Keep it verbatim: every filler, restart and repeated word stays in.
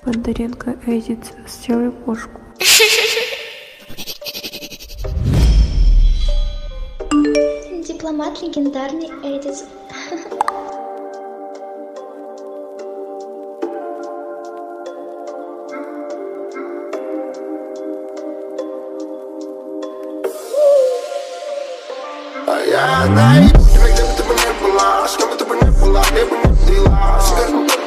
Бондаренко Эдит, сделай кошку. Дипломат легендарный Эдит. Я знаю, где бы ты бы не была, с кем бы ты бы не была, где бы ни была.